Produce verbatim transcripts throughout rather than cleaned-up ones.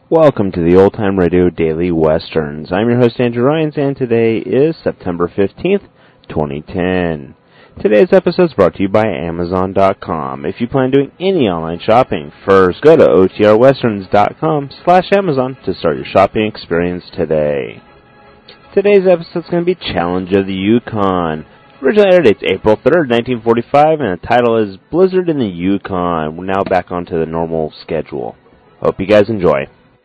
Welcome to the Old Time Radio Daily Westerns. I'm your host, Andrew Rhynes, and today is September fifteenth, twenty ten. Today's episode is brought to you by Amazon dot com. If you plan doing any online shopping, first go to O T R westerns dot com slash Amazon to start your shopping experience today. Today's episode is going to be Challenge of the Yukon. Originally aired date's April third, nineteen forty-five, and the title is Blizzard in the Yukon. We're now back onto the normal schedule. Hope you guys enjoy.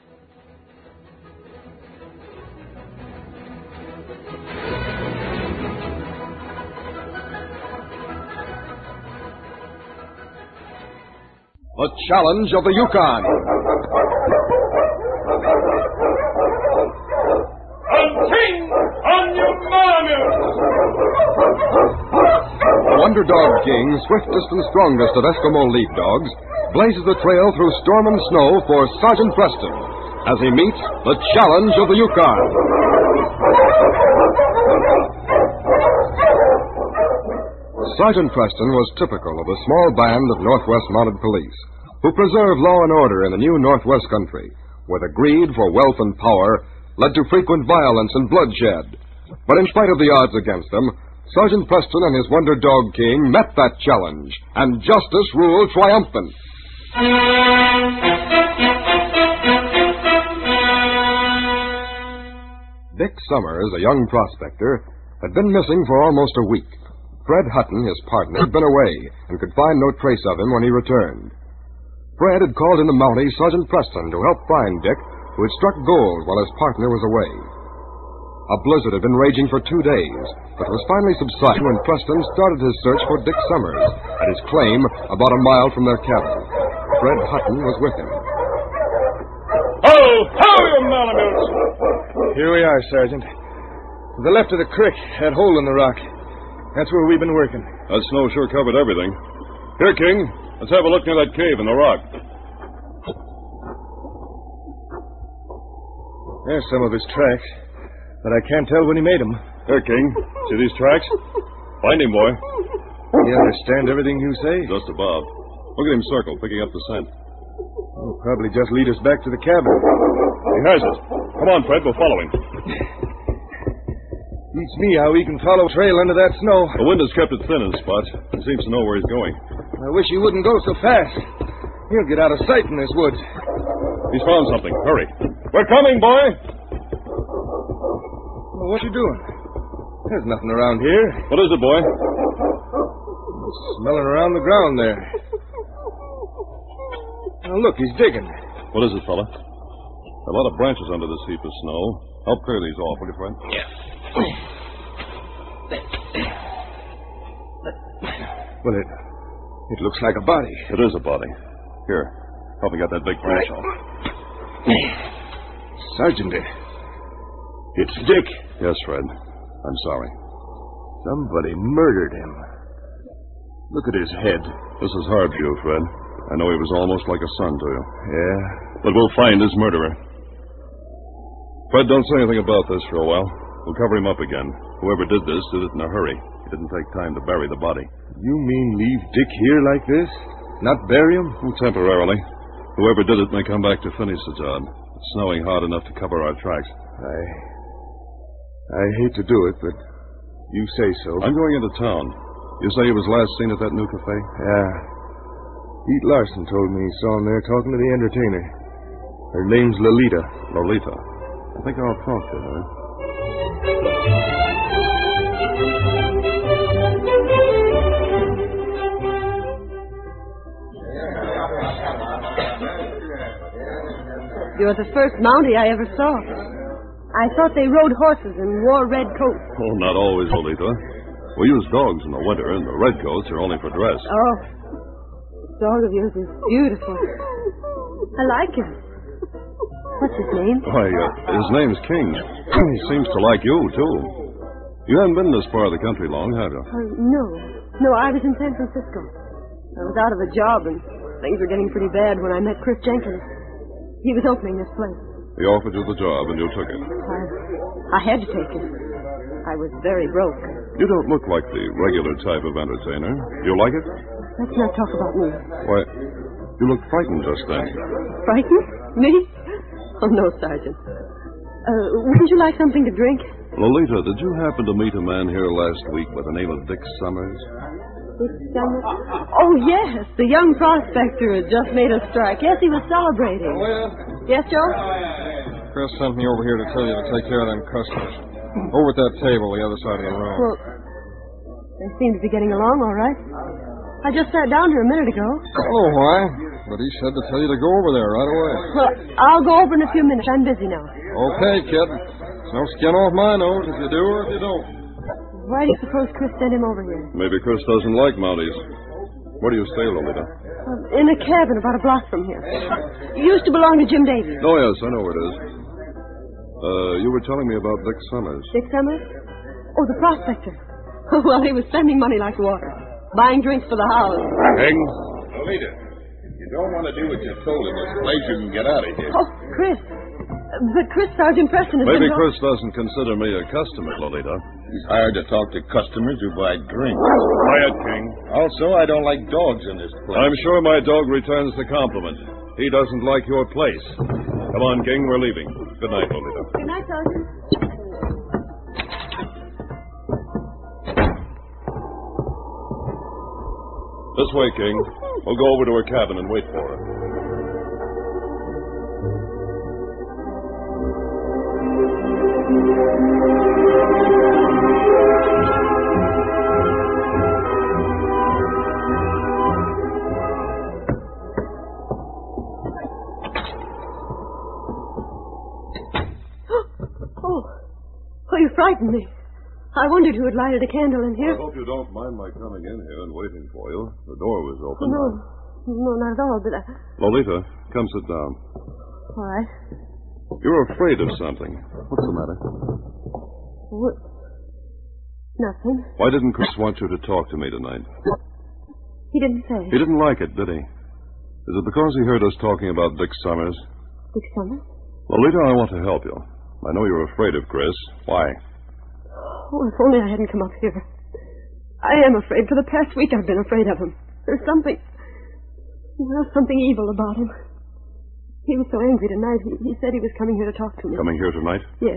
The Challenge of the Yukon. Hunting on your marmot! The Wonder Dog King, swiftest and strongest of Eskimo lead dogs, blazes the trail through storm and snow for Sergeant Preston as he meets the Challenge of the Yukon. Sergeant Preston was typical of a small band of Northwest Mounted Police who preserved law and order in the new Northwest country, where the greed for wealth and power led to frequent violence and bloodshed. But in spite of the odds against them, Sergeant Preston and his Wonder Dog King met that challenge, and justice ruled triumphant. Dick Summers, a young prospector, had been missing for almost a week. Fred Hutton, his partner, had been away and could find no trace of him when he returned. Fred had called in the Mountie Sergeant Preston to help find Dick, who had struck gold while his partner was away. A blizzard had been raging for two days, but was finally subsiding when Preston started his search for Dick Summers at his claim about a mile from their cabin. Fred Hutton was with him. Oh, how you malamutes! Here we are, Sergeant. To the left of the creek, that hole in the rock. That's where we've been working. That snow sure covered everything. Here, King, let's have a look near that cave in the rock. There's some of his tracks, but I can't tell when he made them. Here, King, see these tracks? Find him, boy. You understand everything you say? Just about. Look at him circle, picking up the scent. He'll probably just lead us back to the cabin. He has it. Come on, Fred, we'll follow him. Beats me how he can follow a trail under that snow. The wind has kept it thin in spots. He seems to know where he's going. I wish he wouldn't go so fast. He'll get out of sight in this woods. He's found something. Hurry. We're coming, boy. Well, what you doing? There's nothing around here. What is it, boy? It's smelling around the ground there. Now, look, he's digging. What is it, fella? A lot of branches under this heap of snow. Help clear these off, will you, Fred? Yeah. Well, it, it looks like a body. It is a body. Here, help me get that big branch off. Sergeant, it, it's Dick. Yes, Fred. I'm sorry. Somebody murdered him. Look at his head. This is hard for you, Fred. I know he was almost like a son to you. Yeah? But we'll find his murderer. Fred, don't say anything about this for a while. We'll cover him up again. Whoever did this did it in a hurry. He didn't take time to bury the body. You mean leave Dick here like this? Not bury him? Well, temporarily. Whoever did it may come back to finish the job. It's snowing hard enough to cover our tracks. I... I hate to do it, but you say so. I'm going into town. You say he was last seen at that new cafe? Yeah. Pete Larson told me he saw him there talking to the entertainer. Her name's Lolita. Lolita. I think I'll talk to her. You're the first Mountie I ever saw. I thought they rode horses and wore red coats. Oh, not always, Lolita. We use dogs in the winter, and the red coats are only for dress. Oh, this dog of yours is beautiful. I like him. What's his name? Why, uh, his name's King. He seems to like you, too. You haven't been this far of the country long, have you? Uh, no. No, I was in San Francisco. I was out of a job, and things were getting pretty bad when I met Chris Jenkins. He was opening this place. He offered you the job, and you took it. I, I had to take it. I was very broke. You don't look like the regular type of entertainer. You like it? Let's not talk about me. Why, you looked frightened just then. Frightened? Me? Oh, no, Sergeant. Uh, wouldn't you like something to drink? Lolita, did you happen to meet a man here last week by the name of Dick Summers? Dick Summers? Oh, yes. The young prospector had just made a strike. Yes, he was celebrating. Oh, yeah? Yes, Joe? Chris sent me over here to tell you to take care of them customers. Over at that table, the other side of the room. Well, they seem to be getting along all right. I just sat down here a minute ago. I don't know why, but he said to tell you to go over there right away. Well, I'll go over in a few minutes. I'm busy now. Okay, kid. No skin off my nose if you do or if you don't. Why do you suppose Chris sent him over here? Maybe Chris doesn't like Mounties. Where do you stay, Lolita? Uh, in a cabin about a block from here. It used to belong to Jim Davies. Oh, yes, I know where it is. Uh, you were telling me about Dick Summers. Dick Summers? Oh, the prospector. Well, he was spending money like water. Buying drinks for the house. King? Lolita, if you don't want to do what you told him this place, you can get out of here. Oh, Chris. Uh, but Chris, Sergeant Preston has Maybe been... Chris doesn't consider me a customer, Lolita. He's hired to talk to customers who buy drinks. Quiet, King. Also, I don't like dogs in this place. I'm sure my dog returns the compliment. He doesn't like your place. Come on, King, we're leaving. Good night, Lolita. Good night, Sergeant. This way, King. We'll go over to her cabin and wait for her. Oh. Oh, you frightened me. I wondered who had lighted a candle in here. I hope you don't mind my coming in here and waiting for you. The door was open. Oh, no. No, not at all, but I... Lolita, come sit down. All right. You're afraid of something. What's the matter? What? Nothing. Why didn't Chris want you to talk to me tonight? He didn't say. He didn't like it, did he? Is it because he heard us talking about Dick Summers? Dick Summers? Lolita, I want to help you. I know you're afraid of Chris. Why? Oh, if only I hadn't come up here. I am afraid. For the past week I've been afraid of him. There's something... Well, something evil about him. He was so angry tonight. He, he said he was coming here to talk to me. Coming here tonight? Yes.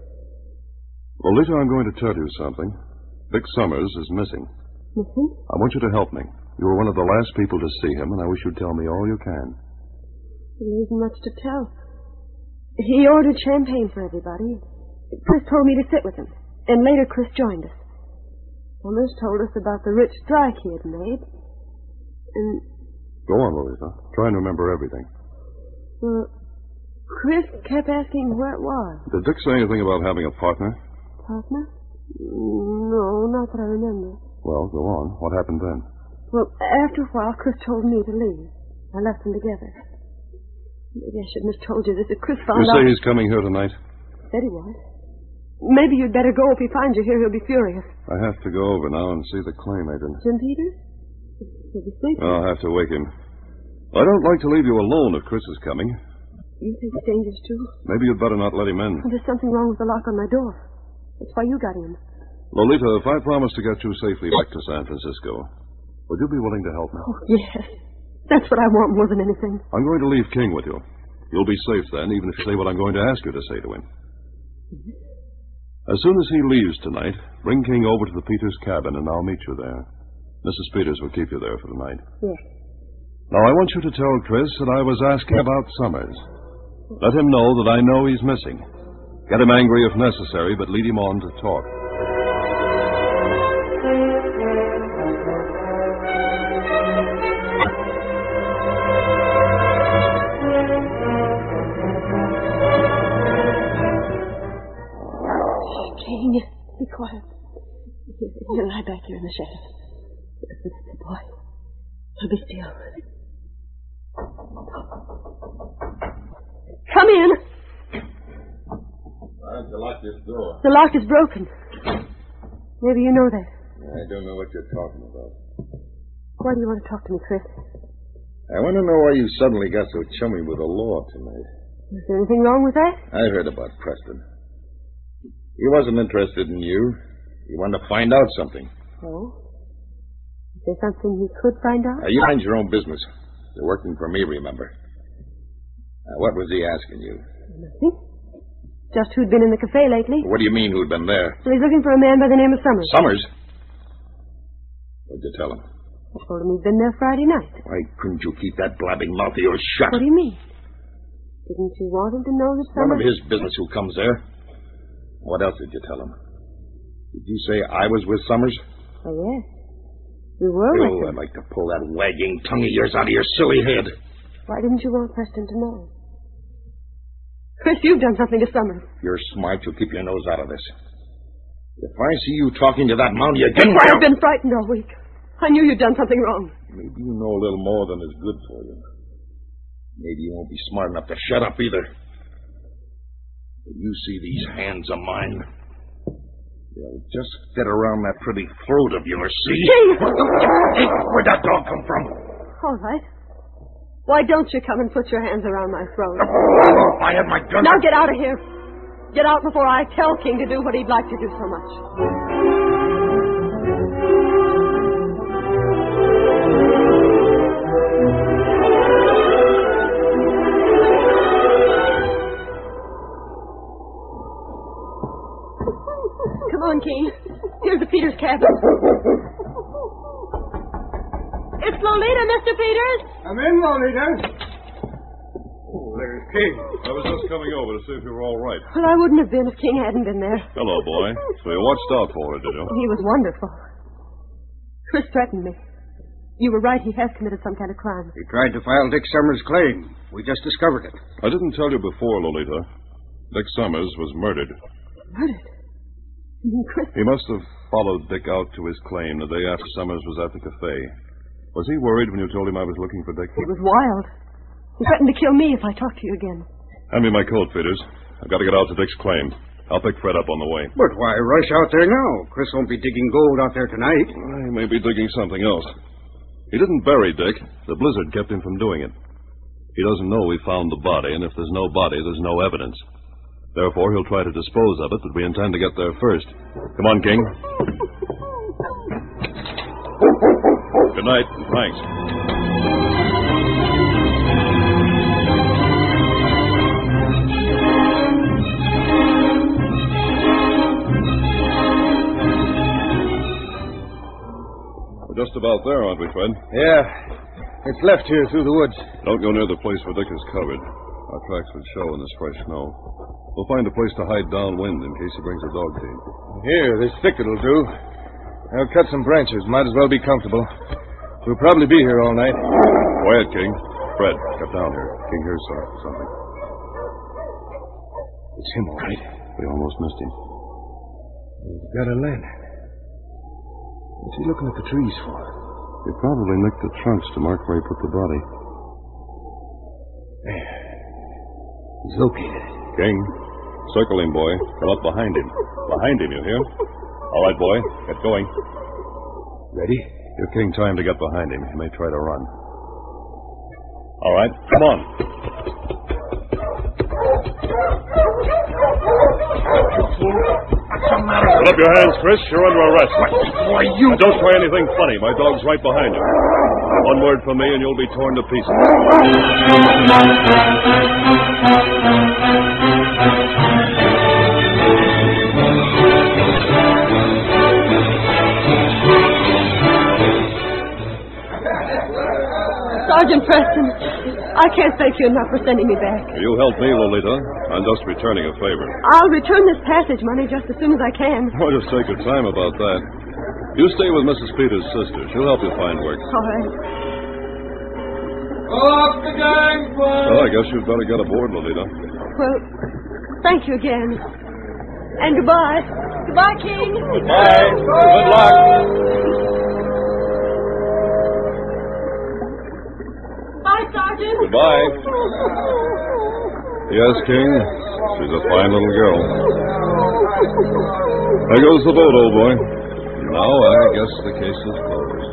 Lolita, I'm going to tell you something. Dick Summers is missing. Missing? I want you to help me. You were one of the last people to see him, and I wish you'd tell me all you can. There isn't much to tell. He ordered champagne for everybody. Chris told me to sit with him. And later Chris joined us. Summers told us about the rich strike he had made. And... Go on, Lolita. Try and remember everything. Well, Chris kept asking where it was. Did Dick say anything about having a partner? Partner? No, not that I remember. Well, go on. What happened then? Well, after a while, Chris told me to leave. I left them together. Maybe I shouldn't have told you this. If Chris found You out... say he's coming here tonight? Said he was. Maybe you'd better go. If he finds you here, he'll be furious. I have to go over now and see the claim agent. Jim Peters? He'll be sleeping. I'll have to wake him. I don't like to leave you alone if Chris is coming. You think it's dangerous, too? Maybe you'd better not let him in. Well, there's something wrong with the lock on my door. That's why you got in. Lolita, if I promise to get you safely back to San Francisco, would you be willing to help me? Oh, yes. That's what I want more than anything. I'm going to leave King with you. You'll be safe then, even if you say what I'm going to ask you to say to him. Yes. As soon as he leaves tonight, bring King over to the Peters cabin, and I'll meet you there. Missus Peters will keep you there for the night. Yes. Now, I want you to tell Chris that I was asking about Summers. Let him know that I know he's missing. Get him angry if necessary, but lead him on to talk. King, be quiet. Here, here, lie back here in the shadows. Listen, boy. Now be still. Come in. Why don't you lock this door? The lock is broken. Maybe you know that. I don't know what you're talking about. Why do you want to talk to me, Chris? I want to know why you suddenly got so chummy with the law tonight. Is there anything wrong with that? I heard about Preston. He wasn't interested in you. He wanted to find out something. Oh? Is there something he could find out? Now, you mind your own business. You're working for me, remember. Now, what was he asking you? Nothing. Just who'd been in the cafe lately. What do you mean, who'd been there? Well, he's looking for a man by the name of Summers. Summers? What'd you tell him? I told him he'd been there Friday night. Why couldn't you keep that blabbing mouth of yours shut? What do you mean? Didn't you want him to know that None Summers... of his business who comes there. What else did you tell him? Did you say I was with Summers? Oh, yes. You were Oh, with him. I'd like to pull that wagging tongue of yours out of your silly head. Why didn't you want Preston to know? Chris, you've done something to Summers. If you're smart, you'll keep your nose out of this. If I see you talking to that Mountie again... I've been frightened all week. I knew you'd done something wrong. Maybe you know a little more than is good for you. Maybe you won't be smart enough to shut up either. When you see these hands of mine, they'll just fit around that pretty throat of yours, see? Hey, where'd that dog come from? All right. Why don't you come and put your hands around my throat? Oh, if I had my gun... Now get out of here. Get out before I tell King to do what he'd like to do so much. Come on, King. Here's the Peters cabin. It's Lolita, Mister Peters. I'm in, Lolita. Oh, there's King. I was just coming over to see if you were all right. Well, I wouldn't have been if King hadn't been there. Hello, boy. So you watched out for her, did you? He was wonderful. Chris threatened me. You were right, he has committed some kind of crime. He tried to file Dick Summers' claim. We just discovered it. I didn't tell you before, Lolita. Dick Summers was murdered. Murdered? You mean Chris? He must have followed Dick out to his claim the day after Summers was at the cafe. Was he worried when you told him I was looking for Dick? He was wild. He threatened to kill me if I talked to you again. Hand me my coat, Peters. I've got to get out to Dick's claim. I'll pick Fred up on the way. But why rush out there now? Chris won't be digging gold out there tonight. He may be digging something else. He didn't bury Dick. The blizzard kept him from doing it. He doesn't know we found the body, and if there's no body, there's no evidence. Therefore, he'll try to dispose of it, but we intend to get there first. Come on, King. Good night, and thanks. We're just about there, aren't we, Fred? Yeah. It's left here through the woods. Don't go near the place where Dick is covered. Our tracks would show in this fresh snow. We'll find a place to hide downwind in case he brings a dog team. Here, this thicket will do. I'll cut some branches. Might as well be comfortable. We'll probably be here all night. Quiet, King. Fred, get down here. King hears something. It's him, all right. We almost missed him. He's got a lantern. What's he looking at the trees for? He probably nicked the trunks to mark where he put the body. There. He's located. King, circle him, boy. Come up behind him. Behind him, you hear? All right, boy. Get going. Ready? Give King time to get behind him. He may try to run. All right, come on. What's the matter? Put up your hands, Chris. You're under arrest. Why, you... Now, don't try anything funny. My dog's right behind you. One word from me and you'll be torn to pieces. Sergeant Preston, I can't thank you enough for sending me back. You helped me, Lolita. I'm just returning a favor. I'll return this passage money just as soon as I can. Oh, just take your time about that. You stay with Missus Peters' sister. She'll help you find work. All right. Off the gangplank! Well, I guess you'd better get aboard, Lolita. Well, thank you again. And goodbye. Goodbye, King. Goodbye. Good luck. Bye, Sergeant. Goodbye. Yes, King. She's a fine little girl. There goes the boat, old boy. Now I guess the case is closed.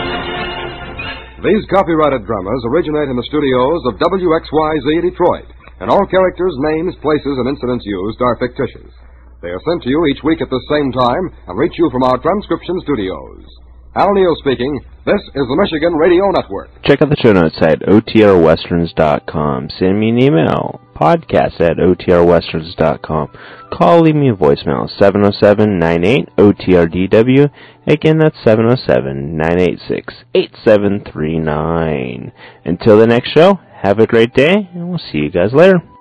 These copyrighted dramas originate in the studios of W X Y Z Detroit and all characters, names, places, and incidents used are fictitious. They are sent to you each week at the same time and reach you from our transcription studios. Al Neal speaking. This is the Michigan Radio Network. Check out the show notes at O T R westerns dot com. Send me an email, podcast at O T R westerns dot com. Call, leave me a voicemail, seven oh seven, nine eight, O T R D W. Again, that's seven oh seven, nine eight six, eight seven three nine. Until the next show, have a great day, and we'll see you guys later.